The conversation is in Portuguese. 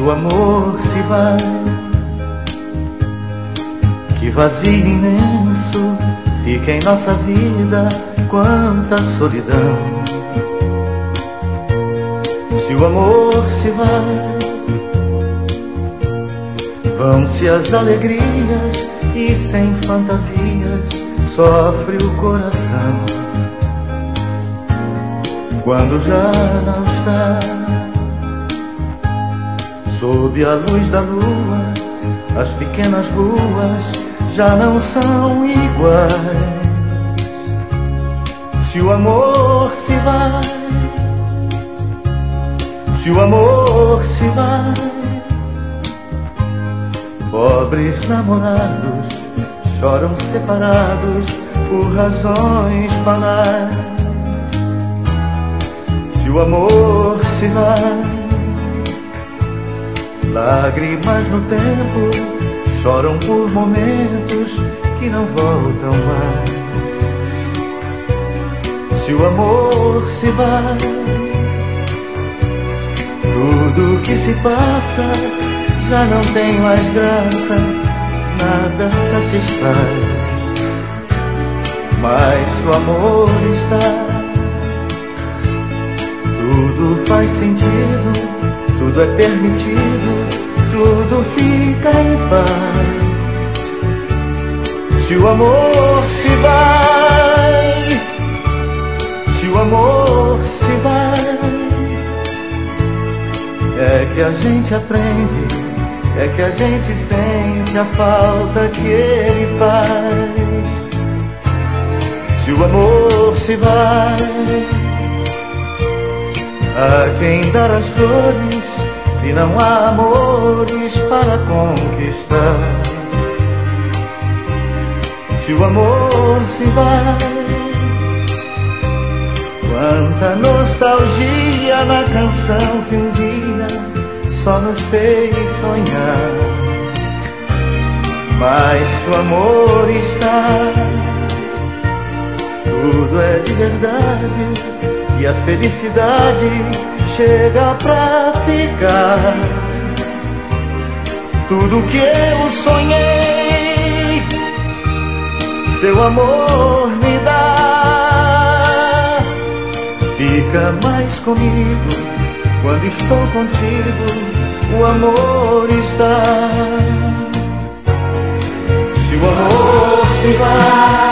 o amor se vai, que vazio imenso fica em nossa vida, quanta solidão. Se o amor se vai, vão-se as alegrias e sem fantasias sofre o coração. Quando já não está sob a luz da lua, as pequenas ruas já não são iguais. Se o amor se vai, se o amor se vai, pobres namorados choram separados por razões banais. Se o amor se vai, lágrimas no tempo choram por momentos que não voltam mais. Se o amor se vai, tudo que se passa já não tem mais graça, nada satisfaz. Mas se o amor está, tudo faz sentido, tudo é permitido, tudo fica em paz. Se o amor se vai, se o amor se vai, é que a gente aprende, é que a gente sente a falta que ele faz. Se o amor se vai, a quem dar as flores se não há amores para conquistar? Se o amor se vai, quanta nostalgia na canção que um dia só nos fez sonhar. Mas se o amor está, tudo é de verdade e a felicidade chega pra ficar. Tudo que eu sonhei, seu amor me dá. Fica mais comigo quando estou contigo, o amor está. Se o amor se vai,